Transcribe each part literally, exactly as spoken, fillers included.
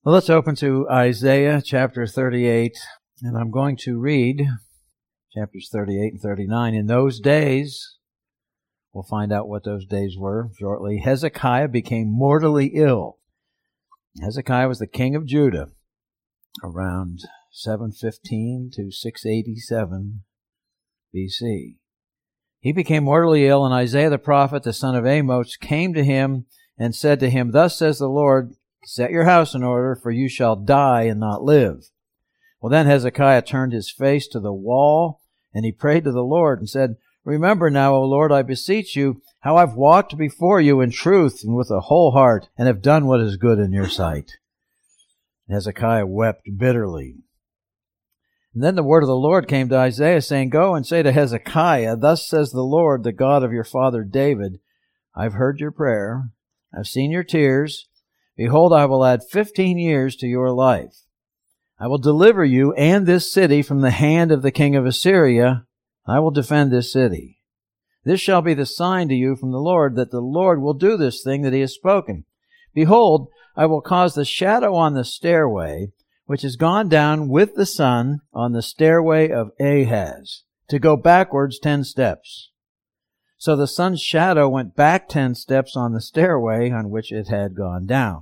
Well, let's open to Isaiah chapter thirty-eight, and I'm going to read chapters thirty-eight and thirty-nine. In those days, we'll find out what those days were shortly, Hezekiah became mortally ill. Hezekiah was the king of Judah around seven fifteen to six eighty-seven B C. He became mortally ill, and Isaiah the prophet, the son of Amos, came to him and said to him, "Thus says the Lord, set your house in order, for you shall die and not live." Well, then Hezekiah turned his face to the wall, and he prayed to the Lord and said, "Remember now, O Lord, I beseech you, how I've walked before you in truth and with a whole heart, and have done what is good in your sight." And Hezekiah wept bitterly. And then the word of the Lord came to Isaiah, saying, "Go and say to Hezekiah, Thus says the Lord, the God of your father David, I've heard your prayer, I've seen your tears. Behold, I will add fifteen years to your life. I will deliver you and this city from the hand of the king of Assyria. I will defend this city. This shall be the sign to you from the Lord, that the Lord will do this thing that he has spoken. Behold, I will cause the shadow on the stairway, which has gone down with the sun on the stairway of Ahaz, to go backwards ten steps." So the sun's shadow went back ten steps on the stairway on which it had gone down.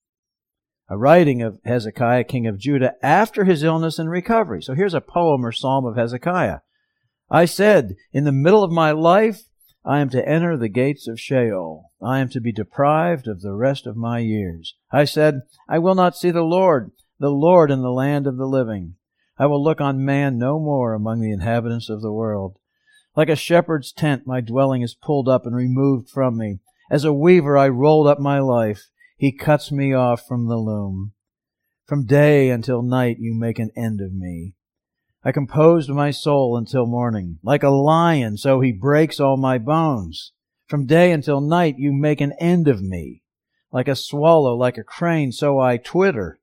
A writing of Hezekiah, king of Judah, after his illness and recovery. So here's a poem or psalm of Hezekiah. "I said, in the middle of my life, I am to enter the gates of Sheol. I am to be deprived of the rest of my years. I said, I will not see the Lord, the Lord in the land of the living. I will look on man no more among the inhabitants of the world. Like a shepherd's tent, my dwelling is pulled up and removed from me. As a weaver, I rolled up my life. He cuts me off from the loom. From day until night, you make an end of me. I composed my soul until morning. Like a lion, so he breaks all my bones. From day until night, you make an end of me. Like a swallow, like a crane, so I twitter.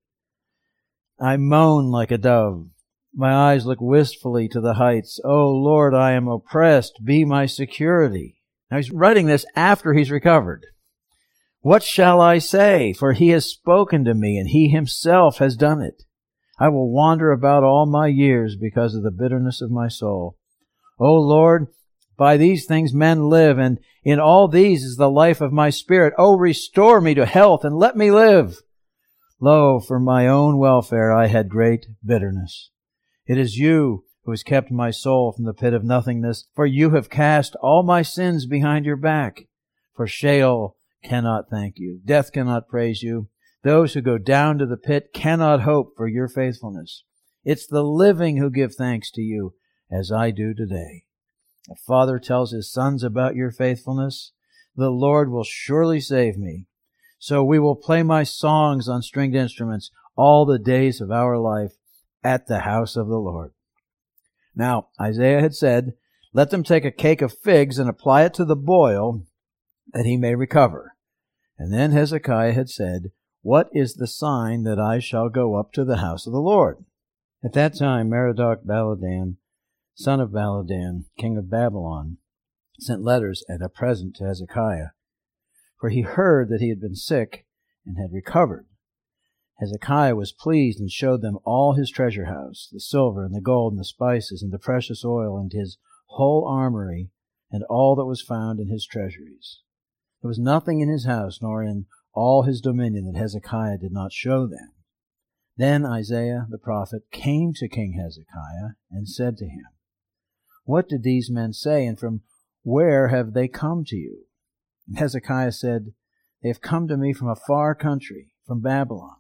I moan like a dove. My eyes look wistfully to the heights. O Lord, I am oppressed. Be my security." Now he's writing this after he's recovered. "What shall I say? For he has spoken to me, and he himself has done it. I will wander about all my years because of the bitterness of my soul. O Lord, by these things men live, and in all these is the life of my spirit. O restore me to health, and let me live. Lo, for my own welfare I had great bitterness. It is you who has kept my soul from the pit of nothingness, for you have cast all my sins behind your back. For Sheol cannot thank you. Death cannot praise you. Those who go down to the pit cannot hope for your faithfulness. It's the living who give thanks to you, as I do today. A father tells his sons about your faithfulness. The Lord will surely save me. So we will play my songs on stringed instruments all the days of our life at the house of the Lord." Now, Isaiah had said, "Let them take a cake of figs and apply it to the boil, that he may recover." And then Hezekiah had said, "What is the sign that I shall go up to the house of the Lord?" At that time, Merodach Baladan, son of Baladan, king of Babylon, sent letters and a present to Hezekiah, for he heard that he had been sick and had recovered. Hezekiah was pleased and showed them all his treasure house, the silver and the gold and the spices and the precious oil and his whole armory and all that was found in his treasuries. There was nothing in his house nor in all his dominion that Hezekiah did not show them. Then Isaiah the prophet came to King Hezekiah and said to him, "What did these men say, and from where have they come to you?" And Hezekiah said, "They have come to me from a far country, from Babylon."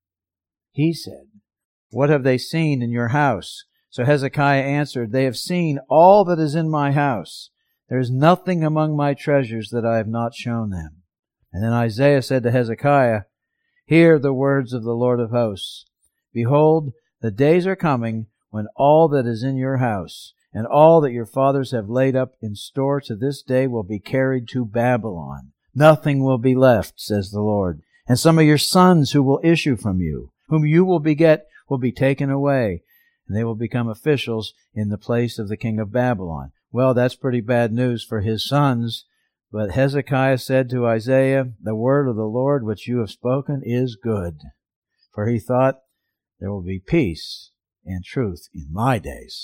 He said, "What have they seen in your house?" So Hezekiah answered, "They have seen all that is in my house. There is nothing among my treasures that I have not shown them." And then Isaiah said to Hezekiah, "Hear the words of the Lord of hosts. Behold, the days are coming when all that is in your house and all that your fathers have laid up in store to this day will be carried to Babylon. Nothing will be left, says the Lord. And some of your sons who will issue from you, whom you will beget, will be taken away, and they will become officials in the place of the king of Babylon." Well, that's pretty bad news for his sons. But Hezekiah said to Isaiah, "The word of the Lord which you have spoken is good." for he thought, there will be peace and truth in my days.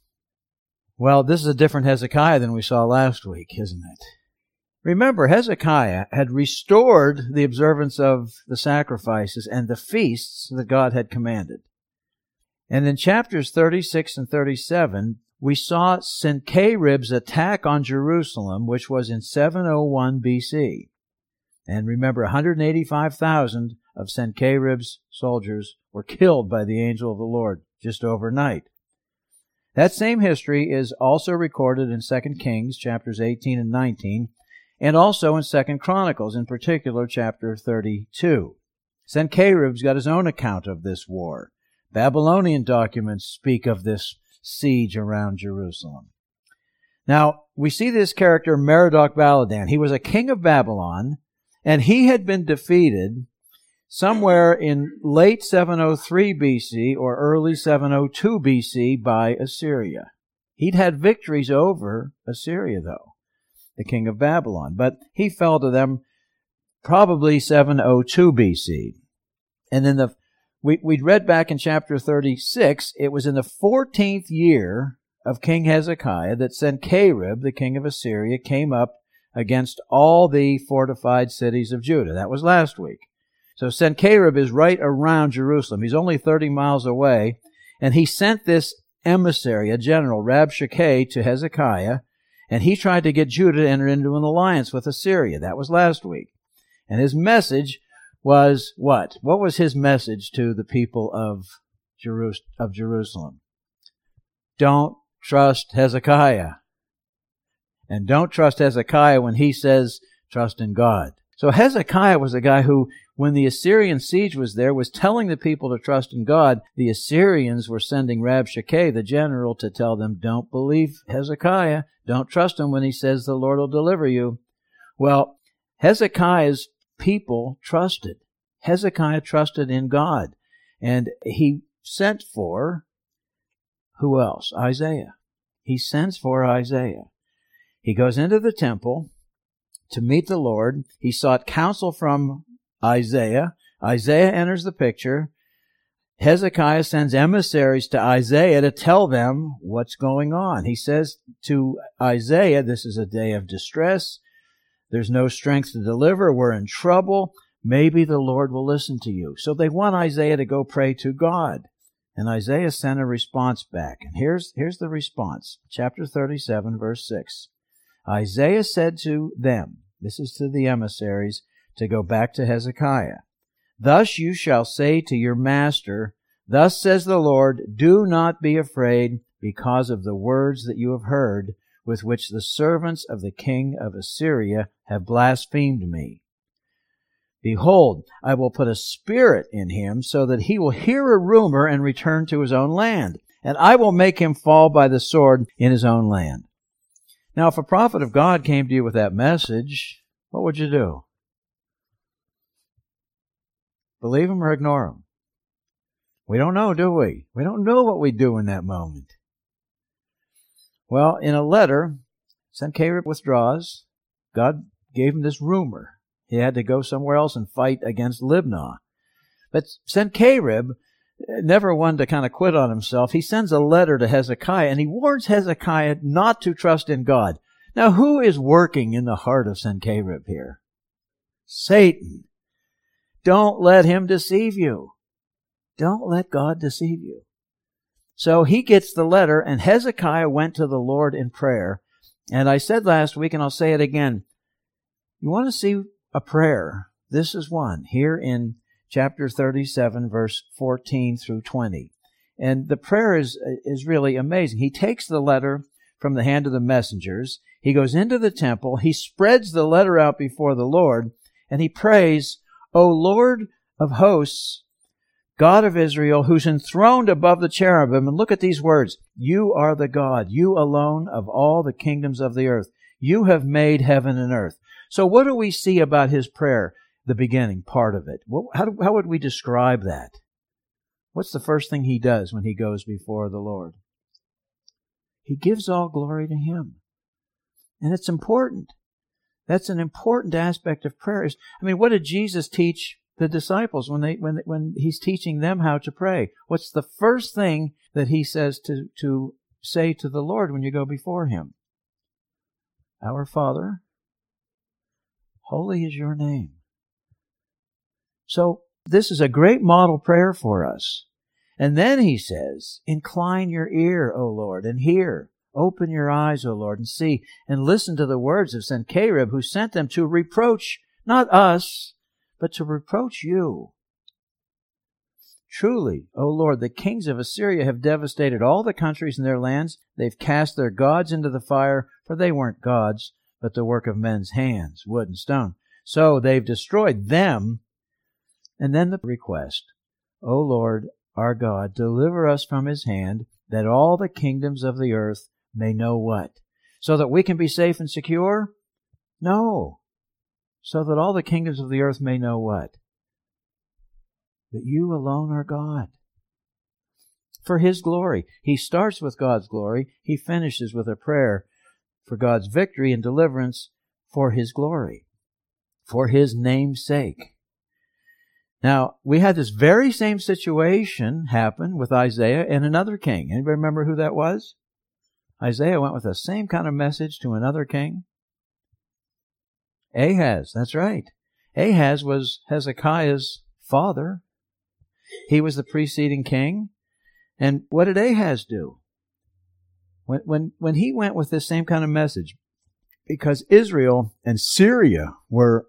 Well, this is a different Hezekiah than we saw last week, isn't it? Remember, Hezekiah had restored the observance of the sacrifices and the feasts that God had commanded. And in chapters thirty-six and thirty-seven, we saw Sennacherib's attack on Jerusalem, which was in seven oh one B C. And remember, one hundred eighty-five thousand of Sennacherib's soldiers were killed by the angel of the Lord just overnight. That same history is also recorded in Second Kings, chapters eighteen and nineteen, and also in Second Chronicles, in particular, chapter thirty-two. Sennacherib's got his own account of this war. Babylonian documents speak of this siege around Jerusalem. Now, we see this character, Merodach-Baladan. He was a king of Babylon, and he had been defeated somewhere in late seven oh three B C or early seven oh two B C by Assyria. He'd had victories over Assyria, though, the king of Babylon, but he fell to them probably seven oh two B C. And in the We, we'd read back in chapter thirty-six, it was in the fourteenth year of King Hezekiah that Sennacherib, the king of Assyria, came up against all the fortified cities of Judah. That was last week. So Sennacherib is right around Jerusalem. He's only thirty miles away, and he sent this emissary, a general, Rabshakeh, to Hezekiah, and he tried to get Judah to enter into an alliance with Assyria. That was last week. And his message was what? What was his message to the people of, Jerus- of Jerusalem? Don't trust Hezekiah. And don't trust Hezekiah when he says, trust in God. So Hezekiah was a guy who, when the Assyrian siege was there, was telling the people to trust in God. The Assyrians were sending Rabshakeh, the general, to tell them, don't believe Hezekiah. Don't trust him when he says the Lord will deliver you. Well, Hezekiah's people trusted. Hezekiah trusted in God. And he sent for, who else? Isaiah. He sends for Isaiah. He goes into the temple to meet the Lord. He sought counsel from Isaiah. Isaiah enters the picture. Hezekiah sends emissaries to Isaiah to tell them what's going on. He says to Isaiah, this is a day of distress. There's no strength to deliver. We're in trouble. Maybe the Lord will listen to you. So they want Isaiah to go pray to God. And Isaiah sent a response back. And here's, here's the response. Chapter thirty-seven, verse six. Isaiah said to them, this is to the emissaries, to go back to Hezekiah. Thus you shall say to your master, thus says the Lord, do not be afraid because of the words that you have heard, with which the servants of the king of Assyria have blasphemed me. Behold, I will put a spirit in him so that he will hear a rumor and return to his own land, and I will make him fall by the sword in his own land. Now, if a prophet of God came to you with that message, what would you do? Believe him or ignore him? We don't know, do we? We don't know what we do in that moment. Well, in a letter, Sennacherib withdraws. God gave him this rumor. He had to go somewhere else and fight against Libnah. But Sennacherib, never one to kind of quit on himself, he sends a letter to Hezekiah, and he warns Hezekiah not to trust in God. Now, who is working in the heart of Sennacherib here? Satan. Don't let him deceive you. Don't let God deceive you. So he gets the letter, and Hezekiah went to the Lord in prayer. And I said last week, and I'll say it again, you want to see a prayer? This is one, here in chapter thirty-seven, verse fourteen through twenty. And the prayer is, is really amazing. He takes the letter from the hand of the messengers. He goes into the temple. He spreads the letter out before the Lord, and he prays, O Lord of hosts, God of Israel, who's enthroned above the cherubim. And look at these words. You are the God, you alone of all the kingdoms of the earth. You have made heaven and earth. So what do we see about his prayer, the beginning part of it? How, do, how would we describe that? What's the first thing he does when he goes before the Lord? He gives all glory to him. And it's important. That's an important aspect of prayer. I mean, what did Jesus teach the disciples when they when when he's teaching them how to pray. What's the first thing that he says to, to say to the Lord when you go before him? Our Father, holy is your name. So this is a great model prayer for us. And then he says, incline your ear, O Lord, and hear. Open your eyes, O Lord, and see, and listen to the words of Sennacherib, who sent them to reproach not us, but to reproach you. Truly, O Lord, the kings of Assyria have devastated all the countries in their lands. They've cast their gods into the fire, for they weren't gods, but the work of men's hands, wood and stone. So they've destroyed them. And then the request, O Lord, our God, deliver us from his hand, that all the kingdoms of the earth may know what? So that we can be safe and secure? No. So that all the kingdoms of the earth may know what? That you alone are God. For his glory. He starts with God's glory. He finishes with a prayer for God's victory and deliverance for his glory. For his name's sake. Now, we had this very same situation happen with Isaiah and another king. Anybody remember who that was? Isaiah went with the same kind of message to another king. Ahaz, that's right. Ahaz was Hezekiah's father. He was the preceding king. And what did Ahaz do? When, when, when he went with this same kind of message, because Israel and Syria were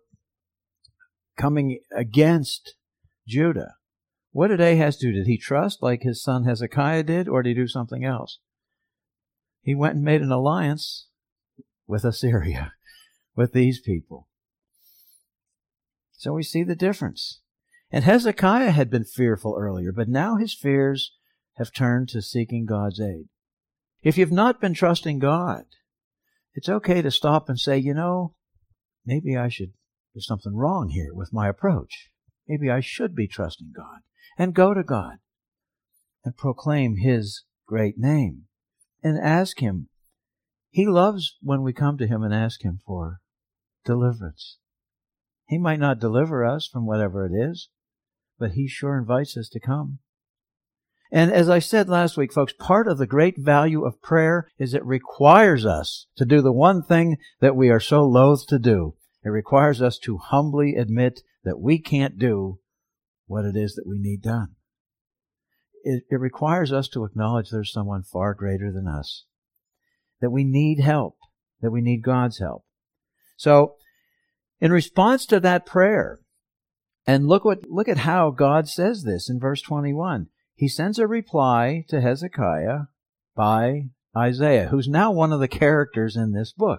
coming against Judah, what did Ahaz do? Did he trust like his son Hezekiah did, or did he do something else? He went and made an alliance with Assyria, with these people. So we see the difference. And Hezekiah had been fearful earlier, but now his fears have turned to seeking God's aid. If you've not been trusting God, it's okay to stop and say, you know, maybe I should, there's something wrong here with my approach. Maybe I should be trusting God. And go to God and proclaim his great name. And ask him. He loves when we come to him and ask him for deliverance. He might not deliver us from whatever it is, but he sure invites us to come. And as I said last week, folks, part of the great value of prayer is it requires us to do the one thing that we are so loath to do. It requires us to humbly admit that we can't do what it is that we need done. It, it requires us to acknowledge there's someone far greater than us, that we need help, that we need God's help. So, in response to that prayer, and look what look at how God says this in verse twenty-one. He sends a reply to Hezekiah by Isaiah, who's now one of the characters in this book.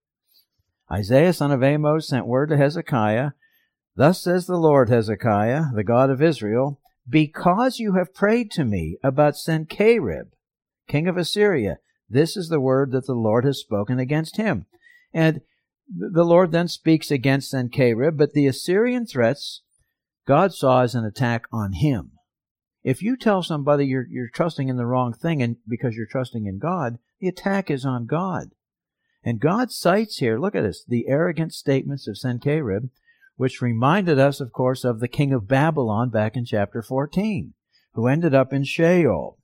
Isaiah, son of Amos, sent word to Hezekiah, "Thus says the Lord, Hezekiah, the God of Israel, because you have prayed to me about Sennacherib, king of Assyria, this is the word that the Lord has spoken against him." And the Lord then speaks against Sennacherib, but the Assyrian threats God saw as an attack on him. If you tell somebody you're, you're trusting in the wrong thing and because you're trusting in God, the attack is on God. And God cites here, look at this, the arrogant statements of Sennacherib, which reminded us, of course, of the king of Babylon back in chapter fourteen, who ended up in Sheol.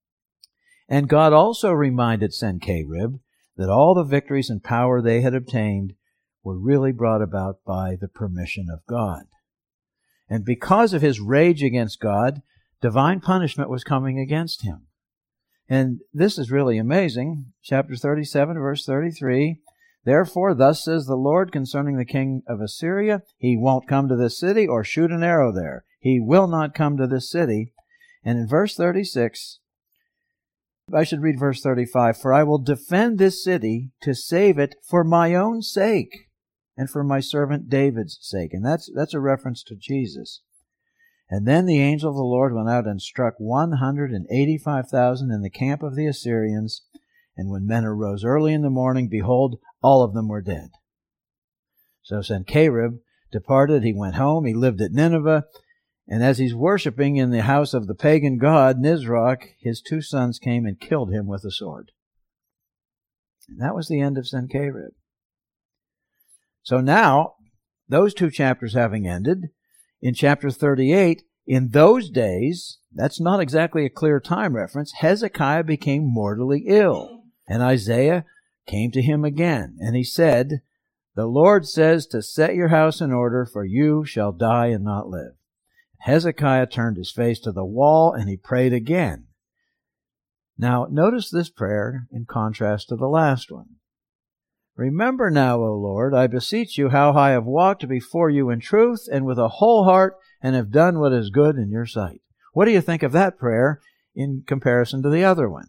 And God also reminded Sennacherib that all the victories and power they had obtained were really brought about by the permission of God. And because of his rage against God, divine punishment was coming against him. And this is really amazing. Chapter thirty-seven, verse thirty-three, "Therefore, thus says the Lord concerning the king of Assyria, he won't come to this city or shoot an arrow there. He will not come to this city." And in verse thirty-six, I should read verse thirty-five, "For I will defend this city to save it for my own sake and for my servant David's sake." And that's, that's a reference to Jesus. "And then the angel of the Lord went out and struck one hundred eighty-five thousand in the camp of the Assyrians. And when men arose early in the morning, behold, all of them were dead." So Sennacherib departed. He went home. He lived at Nineveh. And as he's worshiping in the house of the pagan god Nisroch, his two sons came and killed him with a sword. And that was the end of Sennacherib. So now, those two chapters having ended, in chapter thirty-eight, in those days, that's not exactly a clear time reference, Hezekiah became mortally ill. And Isaiah came to him again, and he said, "The Lord says to set your house in order, for you shall die and not live." Hezekiah turned his face to the wall, and he prayed again. Now, notice this prayer in contrast to the last one. "Remember now, O Lord, I beseech you, how I have walked before you in truth and with a whole heart, and have done what is good in your sight." What do you think of that prayer in comparison to the other one?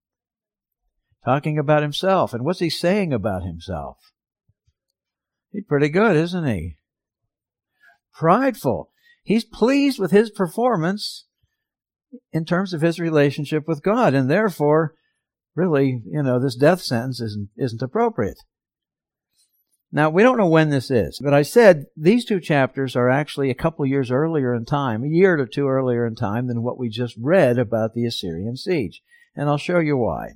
Talking about himself. And what's he saying about himself? He's pretty good, isn't he? Prideful. He's pleased with his performance in terms of his relationship with God, and therefore, really, you know, this death sentence isn't, isn't appropriate. Now, we don't know when this is, but I said these two chapters are actually a couple years earlier in time, a year or two earlier in time than what we just read about the Assyrian siege. And I'll show you why.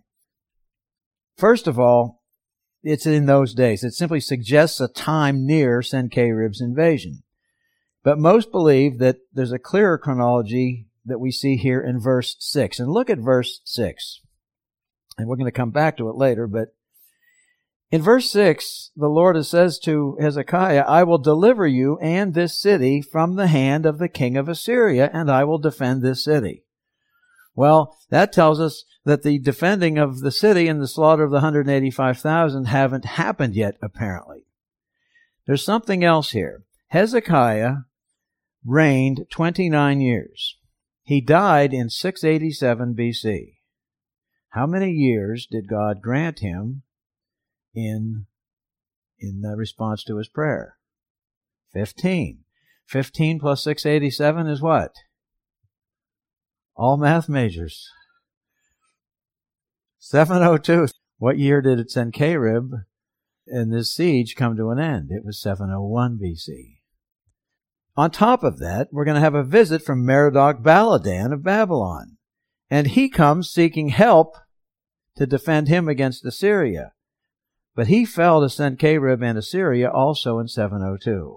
First of all, it's in those days. It simply suggests a time near Sennacherib's invasion. But most believe that there's a clearer chronology that we see here in verse six. And look at verse six. And we're going to come back to it later, but in verse six, the Lord says to Hezekiah, "I will deliver you and this city from the hand of the king of Assyria, and I will defend this city." Well, that tells us that the defending of the city and the slaughter of the one hundred eighty-five thousand haven't happened yet, apparently. There's something else here. Hezekiah reigned twenty-nine years. He died in six eighty-seven B C. How many years did God grant him in, in response to his prayer? Fifteen. Fifteen plus six eighty-seven is what? All math majors. seven oh two. What year did Sennacherib and this siege come to an end? It was seven oh one B C. On top of that, we're going to have a visit from Merodach Baladan of Babylon. And he comes seeking help to defend him against Assyria. But he fell to Sennacherib and Assyria also in seven oh two.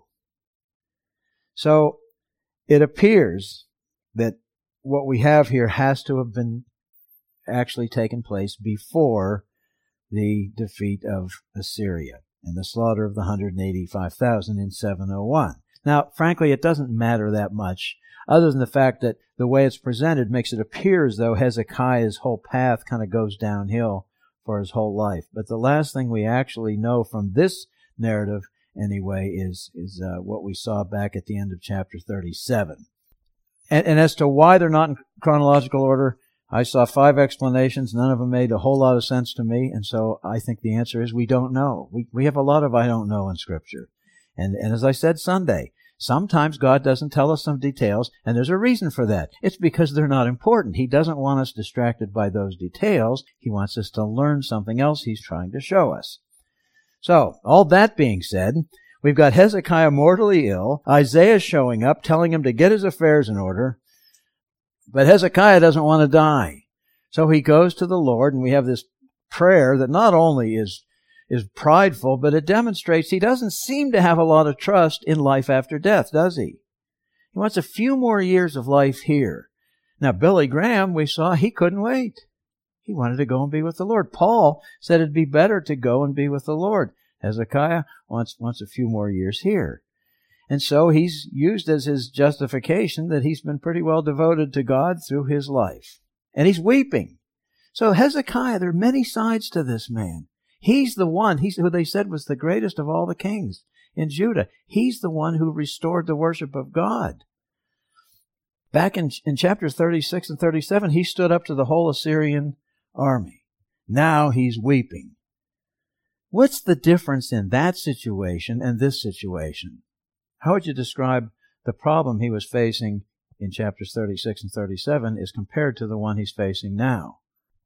So it appears that what we have here has to have been actually taken place before the defeat of Assyria and the slaughter of the one hundred eighty-five thousand in seven oh one. Now, frankly, it doesn't matter that much, other than the fact that the way it's presented makes it appear as though Hezekiah's whole path kind of goes downhill for his whole life. But the last thing we actually know from this narrative, anyway, is, is uh, what we saw back at the end of chapter thirty-seven. And, and as to why they're not in chronological order, I saw five explanations. None of them made a whole lot of sense to me, and so I think the answer is we don't know. We, we have a lot of I don't know in Scripture. And, and as I said Sunday, sometimes God doesn't tell us some details, and there's a reason for that. It's because they're not important. He doesn't want us distracted by those details. He wants us to learn something else He's trying to show us. So, all that being said, we've got Hezekiah mortally ill, Isaiah showing up, telling him to get his affairs in order, but Hezekiah doesn't want to die. So he goes to the Lord, and we have this prayer that not only is is prideful, but it demonstrates he doesn't seem to have a lot of trust in life after death, does he? He wants a few more years of life here. Now, Billy Graham, we saw, he couldn't wait. He wanted to go and be with the Lord. Paul said it'd be better to go and be with the Lord. Hezekiah wants, wants a few more years here. And so he's used as his justification that he's been pretty well devoted to God through his life. And he's weeping. So Hezekiah, there are many sides to this man. He's the one, he's who they said was the greatest of all the kings in Judah. He's the one who restored the worship of God. Back in, in chapters thirty-six and thirty-seven, he stood up to the whole Assyrian army. Now he's weeping. What's the difference in that situation and this situation? How would you describe the problem he was facing in chapters thirty-six and thirty-seven as compared to the one he's facing now?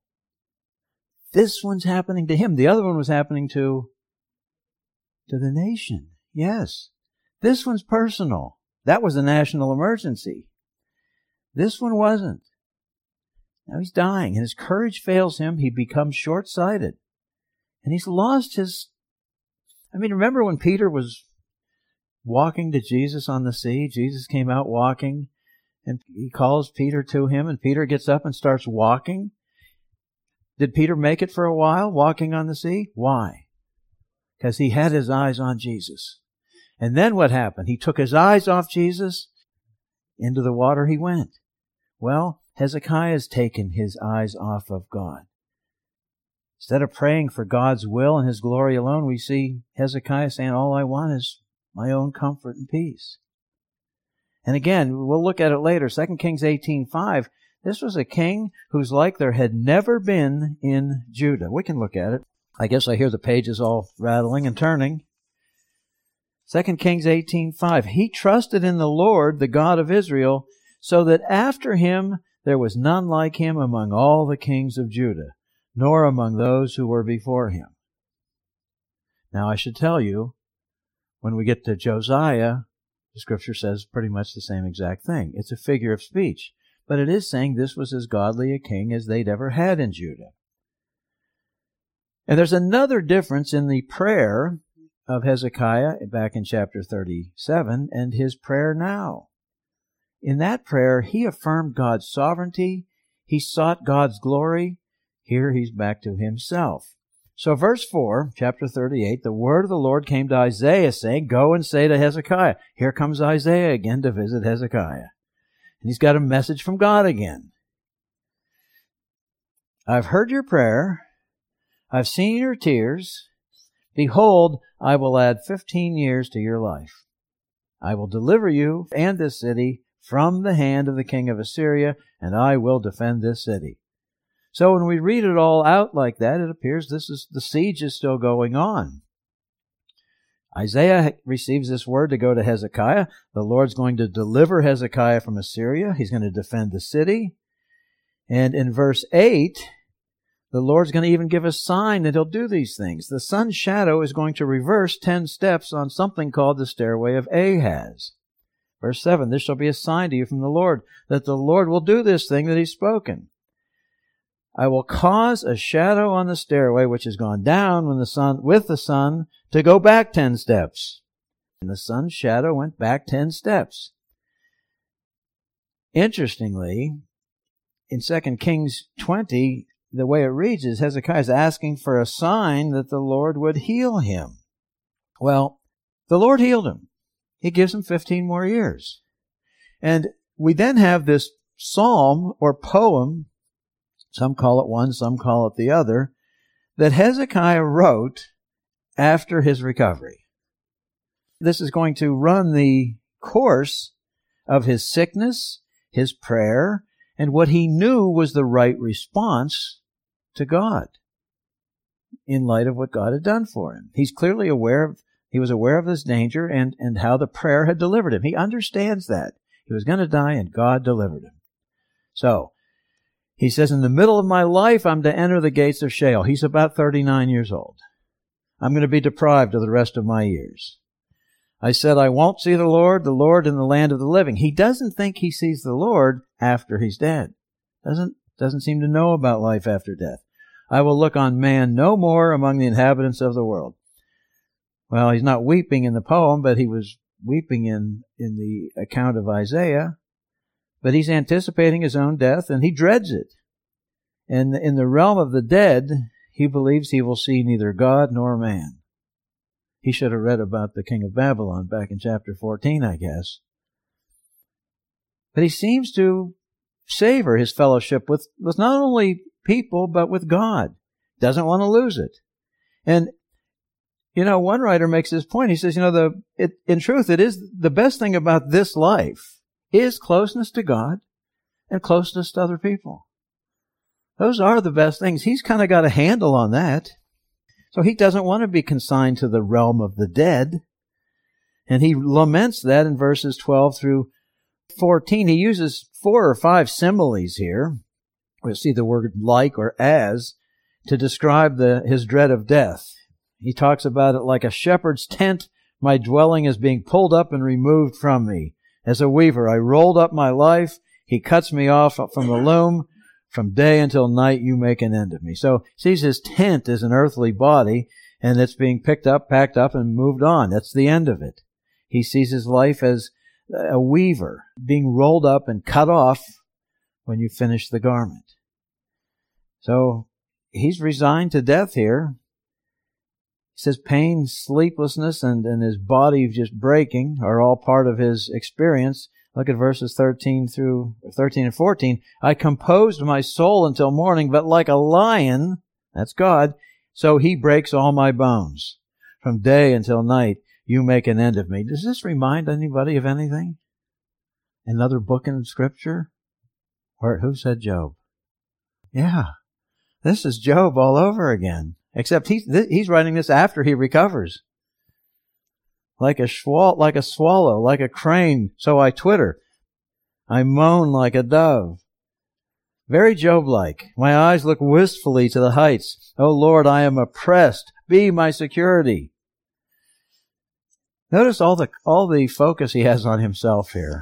This one's happening to him. The other one was happening to, to the nation. Yes. This one's personal. That was a national emergency. This one wasn't. Now he's dying, and his courage fails him. He becomes short-sighted. And he's lost his... I mean, remember when Peter was walking to Jesus on the sea. Jesus came out walking, and he calls Peter to him, and Peter gets up and starts walking. Did Peter make it for a while, walking on the sea? Why? Because he had his eyes on Jesus. And then what happened? He took his eyes off Jesus, into the water he went. Well, Hezekiah's taken his eyes off of God. Instead of praying for God's will and His glory alone, we see Hezekiah saying, all I want is my own comfort and peace. And again, we'll look at it later. Second Kings eighteen five, this was a king whose like there had never been in Judah. We can look at it. I guess I hear the pages all rattling and turning. Second Kings eighteen five, he trusted in the Lord, the God of Israel, so that after him there was none like him among all the kings of Judah, nor among those who were before him. Now I should tell you, when we get to Josiah, the Scripture says pretty much the same exact thing. It's a figure of speech, but it is saying this was as godly a king as they'd ever had in Judah. And there's another difference in the prayer of Hezekiah back in chapter thirty-seven and his prayer now. In that prayer, he affirmed God's sovereignty. He sought God's glory. Here he's back to himself. So verse four, chapter thirty-eight, the word of the Lord came to Isaiah saying, go and say to Hezekiah. Here comes Isaiah again to visit Hezekiah. And he's got a message from God again. I've heard your prayer. I've seen your tears. Behold, I will add fifteen years to your life. I will deliver you and this city from the hand of the king of Assyria, and I will defend this city. So when we read it all out like that, it appears this is the siege is still going on. Isaiah receives this word to go to Hezekiah. The Lord's going to deliver Hezekiah from Assyria. He's going to defend the city. And in verse eight, the Lord's going to even give a sign that He'll do these things. The sun's shadow is going to reverse ten steps on something called the stairway of Ahaz. Verse seven, this shall be a sign to you from the Lord, that the Lord will do this thing that He's spoken. I will cause a shadow on the stairway which has gone down when the sun, with the sun to go back ten steps. And the sun's shadow went back ten steps. Interestingly, in Second Kings twenty, the way it reads is Hezekiah is asking for a sign that the Lord would heal him. Well, the Lord healed him. He gives him fifteen more years. And we then have this psalm or poem, some call it one, some call it the other, that Hezekiah wrote after his recovery. This is going to run the course of his sickness, his prayer, and what he knew was the right response to God in light of what God had done for him. He's clearly aware of, he was aware of this danger and, and how the prayer had delivered him. He understands that. He was going to die and God delivered him. So, he says, in the middle of my life, I'm to enter the gates of Sheol. He's about thirty-nine years old. I'm going to be deprived of the rest of my years. I said, I won't see the Lord, the Lord in the land of the living. He doesn't think he sees the Lord after he's dead. Doesn't, doesn't seem to know about life after death. I will look on man no more among the inhabitants of the world. Well, he's not weeping in the poem, but he was weeping in, in the account of Isaiah. But he's anticipating his own death, and he dreads it. And in the realm of the dead, he believes he will see neither God nor man. He should have read about the king of Babylon back in chapter fourteen, I guess. But he seems to savor his fellowship with, with not only people, but with God. Doesn't want to lose it. And, you know, one writer makes this point. He says, you know, the it, in truth, it is the best thing about this life is closeness to God and closeness to other people. Those are the best things. He's kind of got a handle on that. So he doesn't want to be consigned to the realm of the dead. And he laments that in verses twelve through fourteen. He uses four or five similes here. We'll see the word like or as to describe the, his dread of death. He talks about it like a shepherd's tent. My dwelling is being pulled up and removed from me. As a weaver, I rolled up my life. He cuts me off from the loom. From day until night, you make an end of me. So, sees his tent as an earthly body, and it's being picked up, packed up, and moved on. That's the end of it. He sees his life as a weaver, being rolled up and cut off when you finish the garment. So he's resigned to death here. He says pain, sleeplessness, and, and his body just breaking are all part of his experience. Look at verses thirteen through thirteen and fourteen. I composed my soul until morning, but like a lion, that's God, so he breaks all my bones. From day until night, you make an end of me. Does this remind anybody of anything? Another book in Scripture? Or who said Job? Yeah, this is Job all over again. Except he's he's writing this after he recovers. Like a swall, like a swallow, like a crane, so I twitter. I moan like a dove. Very Job-like. My eyes look wistfully to the heights. O Lord, I am oppressed. Be my security. Notice all the all the focus he has on himself here.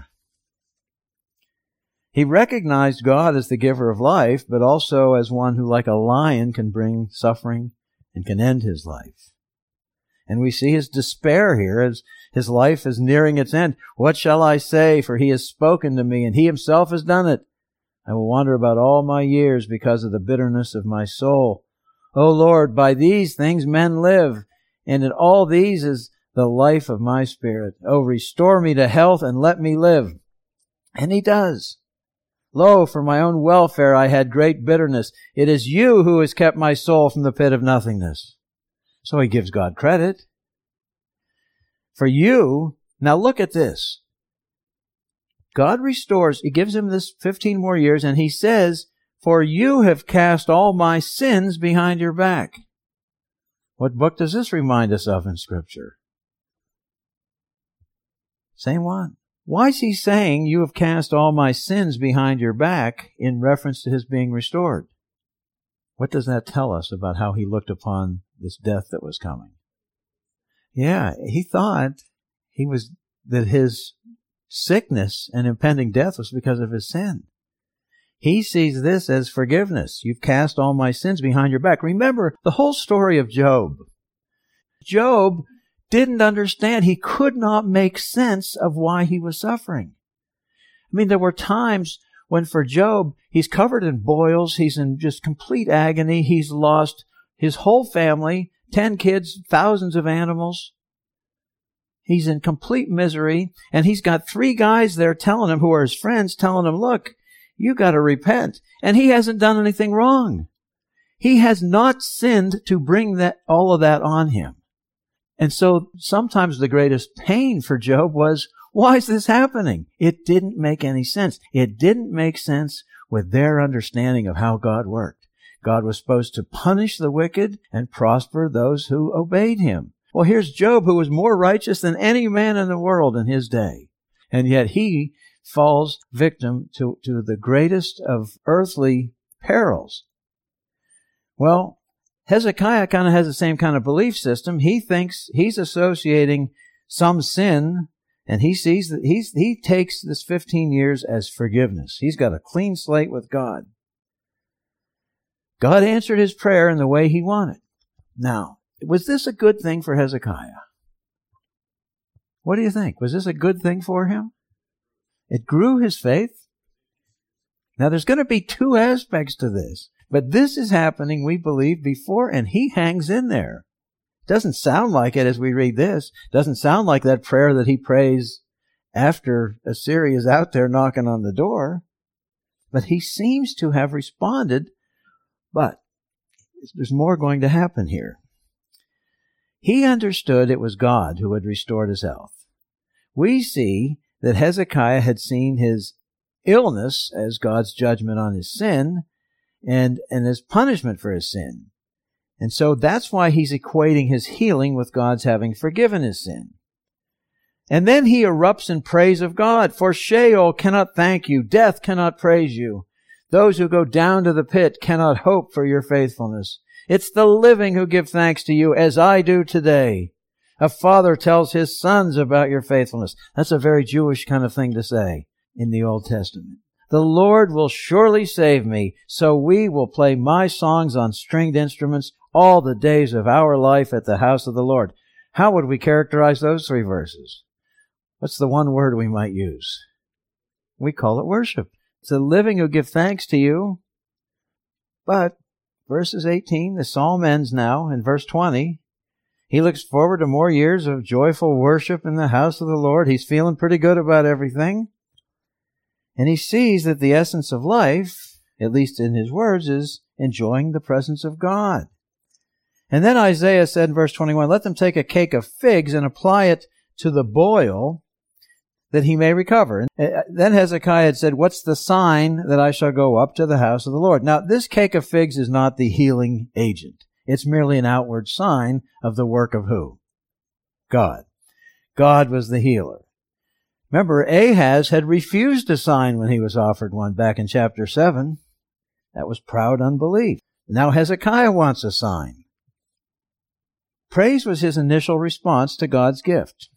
He recognized God as the giver of life, but also as one who, like a lion, can bring suffering and can end his life. And we see his despair here as his life is nearing its end. What shall I say? For he has spoken to me, and he himself has done it. I will wander about all my years because of the bitterness of my soul. O Lord, by these things men live, and in all these is the life of my spirit. O restore me to health and let me live. And he does. Lo, for my own welfare I had great bitterness. It is you who has kept my soul from the pit of nothingness. So he gives God credit. For you, now look at this. God restores, he gives him this fifteen more years, and he says, for you have cast all my sins behind your back. What book does this remind us of in Scripture? Same one. Why is he saying, you have cast all my sins behind your back in reference to his being restored? What does that tell us about how he looked upon this death that was coming? Yeah, he thought he was that his sickness and impending death was because of his sin. He sees this as forgiveness. You've cast all my sins behind your back. Remember the whole story of Job. Job didn't understand. He could not make sense of why he was suffering. I mean, there were times when for Job, he's covered in boils. He's in just complete agony. He's lost his whole family, ten kids, thousands of animals. He's in complete misery. And he's got three guys there telling him, who are his friends, telling him, look, you got to repent. And he hasn't done anything wrong. He has not sinned to bring that all of that on him. And so sometimes the greatest pain for Job was, why is this happening? It didn't make any sense. It didn't make sense with their understanding of how God worked. God was supposed to punish the wicked and prosper those who obeyed him. Well, here's Job, who was more righteous than any man in the world in his day. And yet he falls victim to, to the greatest of earthly perils. Well, Hezekiah kind of has the same kind of belief system. He thinks he's associating some sin, and he sees that he's, he takes this fifteen years as forgiveness. He's got a clean slate with God. God answered his prayer in the way he wanted. Now, was this a good thing for Hezekiah? What do you think? Was this a good thing for him? It grew his faith. Now, there's going to be two aspects to this. But this is happening, we believe, before, and he hangs in there. Doesn't sound like it as we read this. Doesn't sound like that prayer that he prays after Assyria is out there knocking on the door. But he seems to have responded. But there's more going to happen here. He understood it was God who had restored his health. We see that Hezekiah had seen his illness as God's judgment on his sin, and, and as punishment for his sin. And so that's why he's equating his healing with God's having forgiven his sin. And then he erupts in praise of God. For Sheol cannot thank you. Death cannot praise you. Those who go down to the pit cannot hope for your faithfulness. It's the living who give thanks to you, as I do today. A father tells his sons about your faithfulness. That's a very Jewish kind of thing to say in the Old Testament. The Lord will surely save me, so we will play my songs on stringed instruments all the days of our life at the house of the Lord. How would we characterize those three verses? What's the one word we might use? We call it worship. It's the living who give thanks to you. But verses eighteen, the psalm ends now in verse twenty. He looks forward to more years of joyful worship in the house of the Lord. He's feeling pretty good about everything. And he sees that the essence of life, at least in his words, is enjoying the presence of God. And then Isaiah said in verse twenty-one, let them take a cake of figs and apply it to the boil that he may recover. And then Hezekiah had said, what's the sign that I shall go up to the house of the Lord? Now, this cake of figs is not the healing agent. It's merely an outward sign of the work of who? God. God was the healer. Remember, Ahaz had refused a sign when he was offered one back in chapter seven. That was proud unbelief. Now Hezekiah wants a sign. Praise was his initial response to God's gift.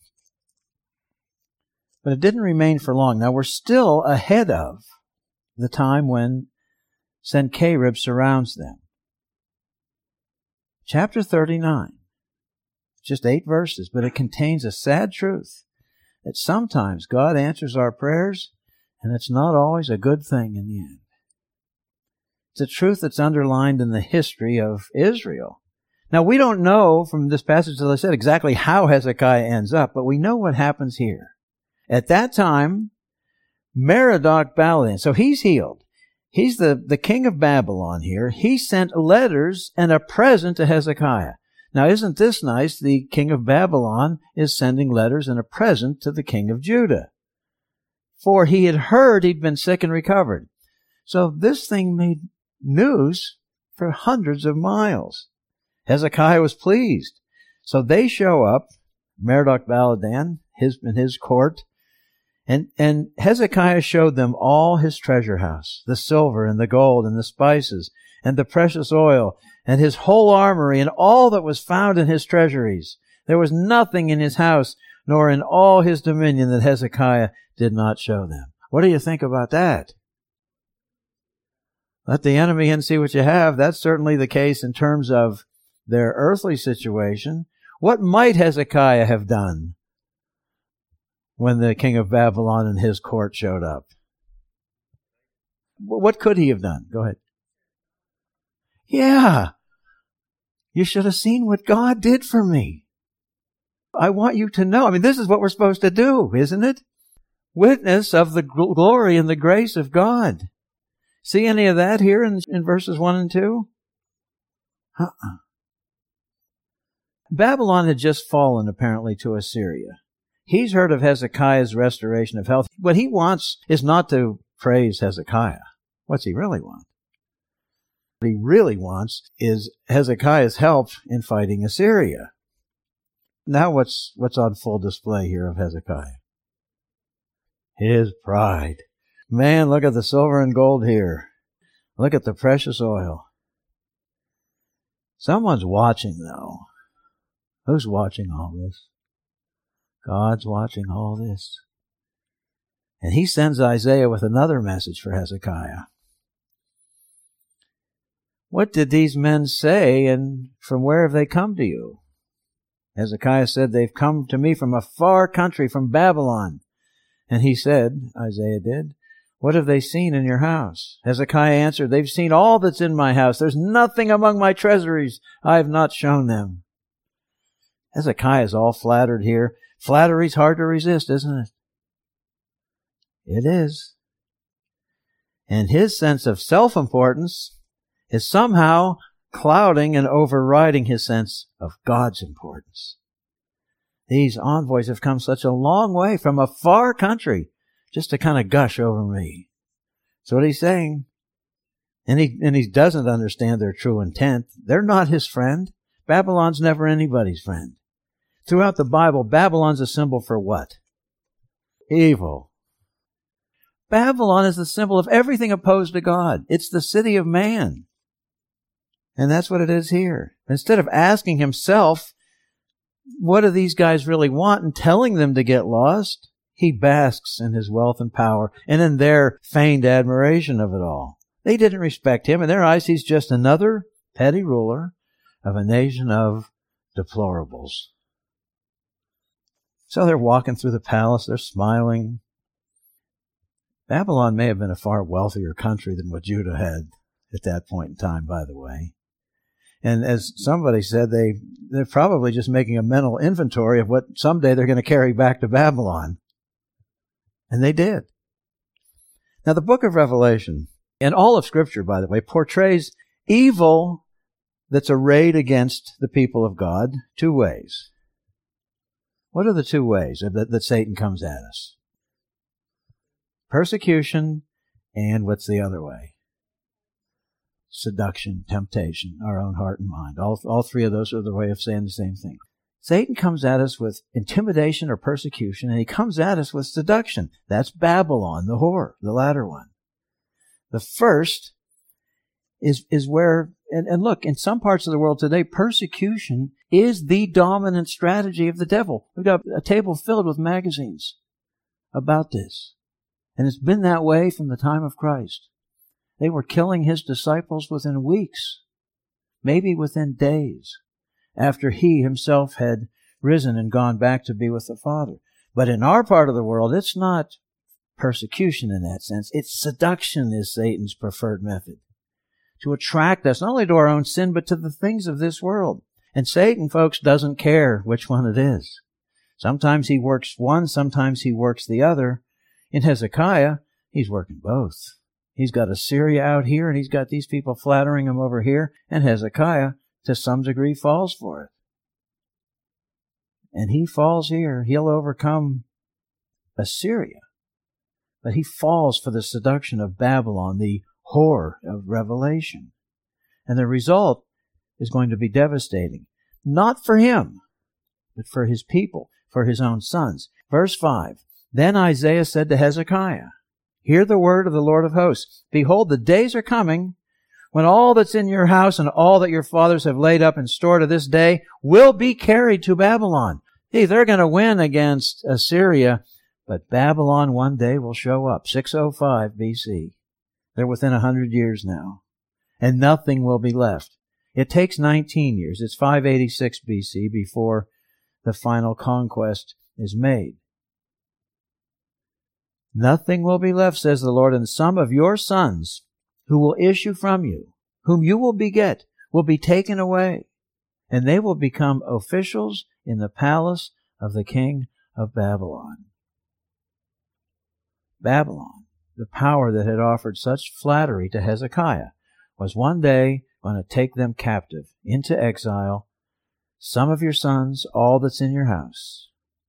But it didn't remain for long. Now we're still ahead of the time when Sennacherib surrounds them. Chapter thirty-nine. Just eight verses, but it contains a sad truth that sometimes God answers our prayers, and it's not always a good thing in the end. It's a truth that's underlined in the history of Israel. Now, we don't know from this passage, as I said, exactly how Hezekiah ends up, but we know what happens here. At that time, Merodach-Baladan, so he's healed. He's the, the king of Babylon here. He sent letters and a present to Hezekiah. Now, isn't this nice? The king of Babylon is sending letters and a present to the king of Judah. For he had heard he'd been sick and recovered. So this thing made news for hundreds of miles. Hezekiah was pleased. So they show up, Merodach-Baladan, his, in his court, and, and Hezekiah showed them all his treasure house, the silver and the gold and the spices and the precious oil and his whole armory and all that was found in his treasuries. There was nothing in his house nor in all his dominion that Hezekiah did not show them. What do you think about that? Let the enemy in and see what you have. That's certainly the case in terms of their earthly situation. What might Hezekiah have done when the king of Babylon and his court showed up? What could he have done? Go ahead. Yeah. You should have seen what God did for me. I want you to know. I mean, this is what we're supposed to do, isn't it? Witness of the glory and the grace of God. See any of that here in, in verses one and two? Uh-uh. Babylon had just fallen, apparently, to Assyria. He's heard of Hezekiah's restoration of health. What he wants is not to praise Hezekiah. What's he really want? What he really wants is Hezekiah's help in fighting Assyria. Now what's, what's on full display here of Hezekiah? His pride. Man, look at the silver and gold here. Look at the precious oil. Someone's watching, though. Who's watching all this? God's watching all this. And he sends Isaiah with another message for Hezekiah. What did these men say, and from where have they come to you? Hezekiah said, they've come to me from a far country, from Babylon. And he said, Isaiah did, what have they seen in your house? Hezekiah answered, they've seen all that's in my house. There's nothing among my treasuries I have not shown them. Hezekiah is all flattered here. Flattery's hard to resist, isn't it? It is. And his sense of self-importance is somehow clouding and overriding his sense of God's importance. These envoys have come such a long way from a far country just to kind of gush over me. That's what he's saying. And he, and he doesn't understand their true intent. They're not his friend. Babylon's never anybody's friend. Throughout the Bible, Babylon's a symbol for what? Evil. Babylon is the symbol of everything opposed to God. It's the city of man. And that's what it is here. Instead of asking himself, what do these guys really want, and telling them to get lost, he basks in his wealth and power and in their feigned admiration of it all. They didn't respect him. In their eyes, he's just another petty ruler of a nation of deplorables. So they're walking through the palace, they're smiling. Babylon may have been a far wealthier country than what Judah had at that point in time, by the way. And as somebody said, they, they're probably just making a mental inventory of what someday they're going to carry back to Babylon. And they did. Now, the book of Revelation, and all of Scripture, by the way, portrays evil that's arrayed against the people of God two ways. What are the two ways that, that Satan comes at us? Persecution, and what's the other way? Seduction, temptation, our own heart and mind. All, all three of those are the way of saying the same thing. Satan comes at us with intimidation or persecution, and he comes at us with seduction. That's Babylon, the whore, the latter one. The first is, is where, and, and look, in some parts of the world today, persecution is the dominant strategy of the devil. We've got a table filled with magazines about this. And it's been that way from the time of Christ. They were killing his disciples within weeks, maybe within days, after he himself had risen and gone back to be with the Father. But in our part of the world, it's not persecution in that sense. It's seduction is Satan's preferred method. To attract us not only to our own sin, but to the things of this world. And Satan, folks, doesn't care which one it is. Sometimes he works one, sometimes he works the other. In Hezekiah, he's working both. He's got Assyria out here, and he's got these people flattering him over here, and Hezekiah, to some degree, falls for it. And he falls here. He'll overcome Assyria. But he falls for the seduction of Babylon, the whore of Revelation. And the result is going to be devastating. Not for him, but for his people, for his own sons. Verse five, Then Isaiah said to Hezekiah, Hear the word of the Lord of hosts. Behold, the days are coming when all that's in your house and all that your fathers have laid up in store to this day will be carried to Babylon. See, they're going to win against Assyria, but Babylon one day will show up. six oh five B C. They're within a hundred years now, and nothing will be left. It takes nineteen years. It's five eighty-six B C before the final conquest is made. Nothing will be left, says the Lord, and some of your sons who will issue from you, whom you will beget, will be taken away, and they will become officials in the palace of the king of Babylon. Babylon, the power that had offered such flattery to Hezekiah, was one day going to take them captive into exile, some of your sons, all that's in your house.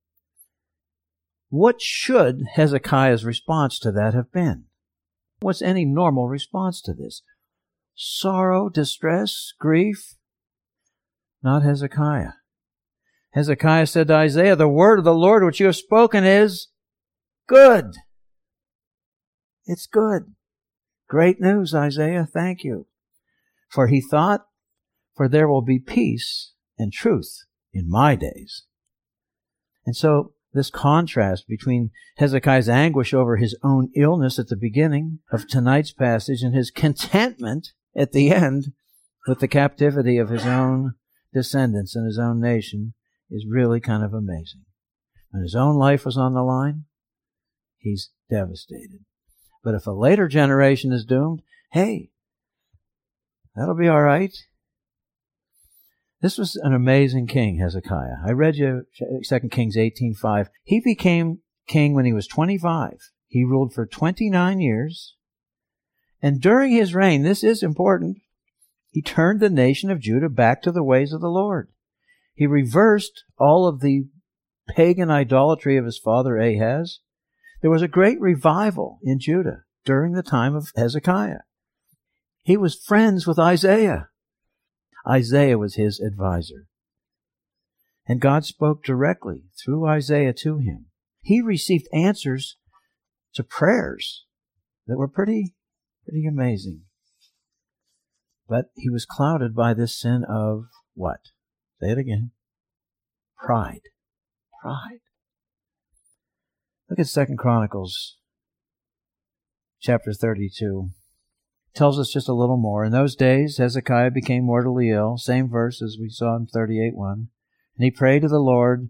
What should Hezekiah's response to that have been? What's any normal response to this? Sorrow, distress, grief? Not Hezekiah. Hezekiah said to Isaiah, The word of the Lord which you have spoken is good. It's good. Great news, Isaiah. Thank you. For he thought, For there will be peace and truth in my days. And so, this contrast between Hezekiah's anguish over his own illness at the beginning of tonight's passage and his contentment at the end with the captivity of his own descendants and his own nation is really kind of amazing. When his own life was on the line, he's devastated. But if a later generation is doomed, hey, that'll be all right. This was an amazing king, Hezekiah. I read you Second Kings eighteen five. He became king when he was twenty-five. He ruled for twenty-nine years. And during his reign, this is important, he turned the nation of Judah back to the ways of the Lord. He reversed all of the pagan idolatry of his father Ahaz. There was a great revival in Judah during the time of Hezekiah. He was friends with Isaiah. Isaiah was his advisor. And God spoke directly through Isaiah to him. He received answers to prayers that were pretty, pretty amazing. But he was clouded by this sin of what? Say it again. Pride. Pride. Look at Second Chronicles chapter thirty-two. Tells us just a little more. In those days, Hezekiah became mortally ill. Same verse as we saw in thirty-eight one. And he prayed to the Lord,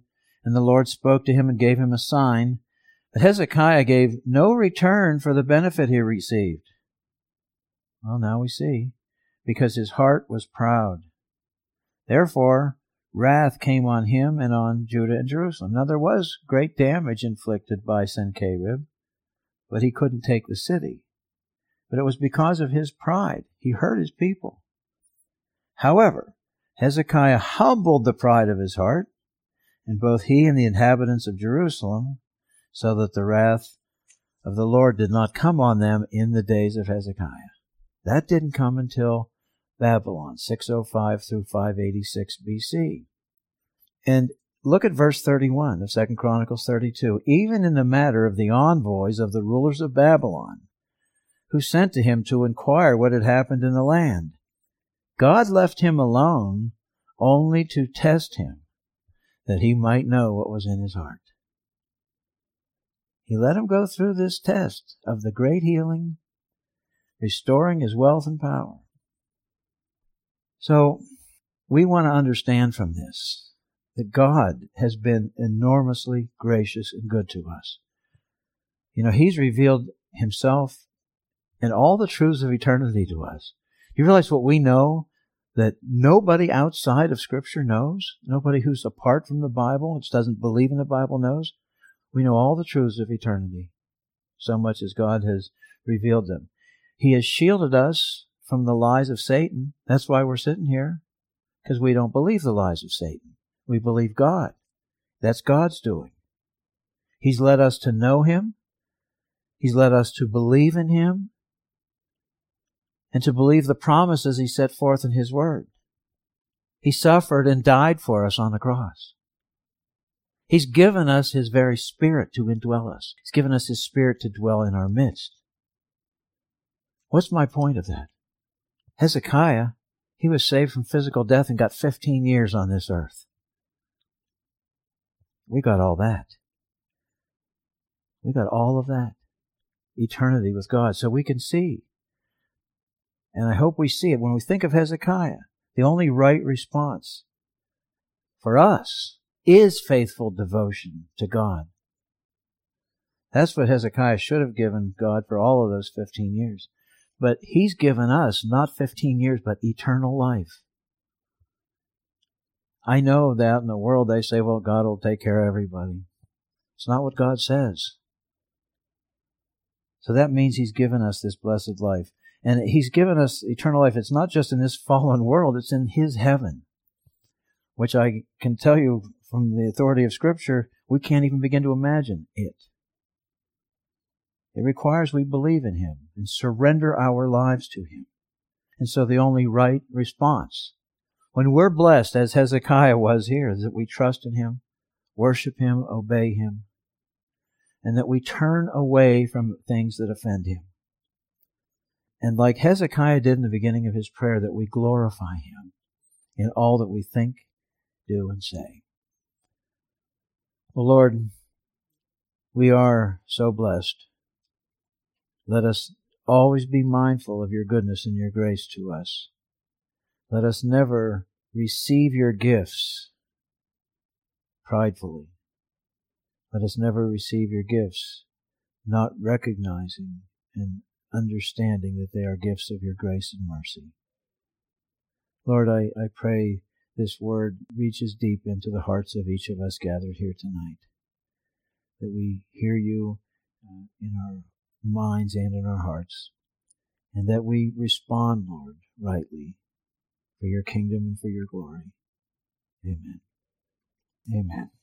And the Lord spoke to him and gave him a sign. But Hezekiah gave no return for the benefit he received. Well, now we see. Because his heart was proud. Therefore, wrath came on him and on Judah and Jerusalem. Now there was great damage inflicted by Sennacherib, but he couldn't take the city. But it was because of his pride. He hurt his people. However, Hezekiah humbled the pride of his heart, and both he and the inhabitants of Jerusalem, so that the wrath of the Lord did not come on them in the days of Hezekiah. That didn't come until Babylon, six oh five through five eighty-six B C. And look at verse thirty-one of Second Chronicles thirty-two. Even in the matter of the envoys of the rulers of Babylon, who sent to him to inquire what had happened in the land, God left him alone only to test him, that he might know what was in his heart. He let him go through this test of the great healing, restoring his wealth and power. So, we want to understand from this that God has been enormously gracious and good to us. You know, He's revealed Himself and all the truths of eternity to us. You realize what we know that nobody outside of Scripture knows? Nobody who's apart from the Bible, which doesn't believe in the Bible, knows? We know all the truths of eternity, so much as God has revealed them. He has shielded us from the lies of Satan. That's why we're sitting here, because we don't believe the lies of Satan. We believe God. That's God's doing. He's led us to know Him. He's led us to believe in Him and to believe the promises He set forth in His Word. He suffered and died for us on the cross. He's given us His very Spirit to indwell us. He's given us His Spirit to dwell in our midst. What's my point of that? Hezekiah, he was saved from physical death and got fifteen years on this earth. We got all that. We got all of that. Eternity with God. So we can see. And I hope we see it. When we think of Hezekiah, the only right response for us is faithful devotion to God. That's what Hezekiah should have given God for all of those fifteen years. But He's given us not fifteen years, but eternal life. I know that in the world they say, well, God will take care of everybody. It's not what God says. So that means He's given us this blessed life. And He's given us eternal life. It's not just in this fallen world, it's in His heaven, which I can tell you from the authority of Scripture, we can't even begin to imagine it. It requires we believe in Him and surrender our lives to Him. And so the only right response, when we're blessed, as Hezekiah was here, is that we trust in Him, worship Him, obey Him, and that we turn away from things that offend Him. And like Hezekiah did in the beginning of his prayer, that we glorify Him in all that we think, do, and say. Well, Lord, we are so blessed. Let us always be mindful of Your goodness and Your grace to us. Let us never receive Your gifts pridefully. Let us never receive Your gifts not recognizing and understanding that they are gifts of Your grace and mercy. Lord, I, I pray this word reaches deep into the hearts of each of us gathered here tonight, that we hear You uh, in our minds and in our hearts, and that we respond, Lord, rightly for Your kingdom and for Your glory. Amen. Amen.